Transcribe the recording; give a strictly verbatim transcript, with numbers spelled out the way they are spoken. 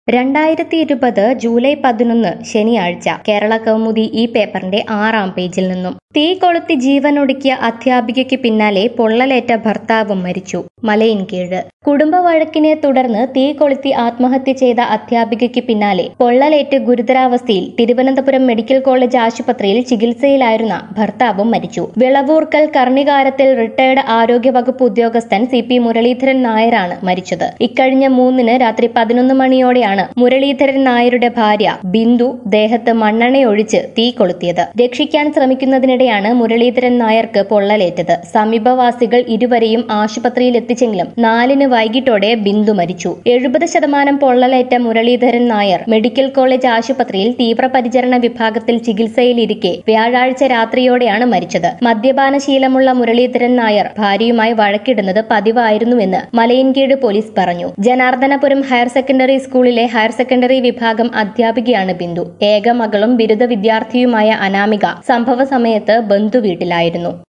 രണ്ടായിരത്തി ഇരുപത് ജൂലൈ പതിനൊന്ന് ശനിയാഴ്ച കേരള കൗമുദി ഈ പേപ്പറിന്റെ ആറാം പേജിൽ നിന്നും തീ കൊളുത്തി ജീവനൊടുക്കിയ അധ്യാപികയ്ക്ക് പിന്നാലെ പൊള്ളലേറ്റ ഭർത്താവും മരിച്ചു. മലയിൻകീഴ് കുടുംബ വഴക്കിനെ തുടർന്ന് തീ കൊളുത്തി ആത്മഹത്യ ചെയ്ത അധ്യാപികയ്ക്ക് പിന്നാലെ പൊള്ളലേറ്റ് ഗുരുതരാവസ്ഥയിൽ തിരുവനന്തപുരം മെഡിക്കൽ കോളേജ് ആശുപത്രിയിൽ ചികിത്സയിലായിരുന്ന ഭർത്താവും മരിച്ചു. വിളവൂർക്കൽ കർണികാരത്തിൽ റിട്ടയർഡ് ആരോഗ്യവകുപ്പ് ഉദ്യോഗസ്ഥൻ സി പി മുരളീധരൻ നായരാണ് മരിച്ചത്. ഇക്കഴിഞ്ഞ മൂന്നിന് രാത്രി പതിനൊന്ന് മണിയോടെയാണ് മുരളീധരൻ നായരുടെ ഭാര്യ ബിന്ദു ദേഹത്ത് മണ്ണെണ്ണയൊഴിച്ച് തീ കൊളുത്തിയത്. രക്ഷിക്കാൻ ശ്രമിക്കുന്നതിനിടെയാണ് മുരളീധരൻ നായർക്ക് പൊള്ളലേറ്റത്. സമീപവാസികൾ ഇരുവരെയും ആശുപത്രിയിൽ എത്തിച്ചെങ്കിലും നാലിന് വൈകിട്ടോടെ ബിന്ദു മരിച്ചു. എഴുപത് ശതമാനം പൊള്ളലേറ്റ മുരളീധരൻ നായർ മെഡിക്കൽ കോളേജ് ആശുപത്രിയിൽ തീവ്രപരിചരണ വിഭാഗത്തിൽ ചികിത്സയിലിരിക്കെ വ്യാഴാഴ്ച രാത്രിയോടെയാണ് മരിച്ചത്. മദ്യപാനശീലമുള്ള മുരളീധരൻ നായർ ഭാര്യയുമായി വഴക്കിടുന്നത് പതിവായിരുന്നുവെന്ന് മലയിൻകീഴ് പോലീസ് പറഞ്ഞു. ജനാർദ്ദനപുരം ഹയർ സെക്കൻഡറി സ്കൂളിലെ ഹയർ സെക്കൻഡറി വിഭാഗം അധ്യാപികയാണ് ബിന്ദു. ഏക മകളും ബിരുദ വിദ്യാർത്ഥിയുമായ അനാമിക സംഭവ സമയത്ത് ബന്ധുവീട്ടിലായിരുന്നു.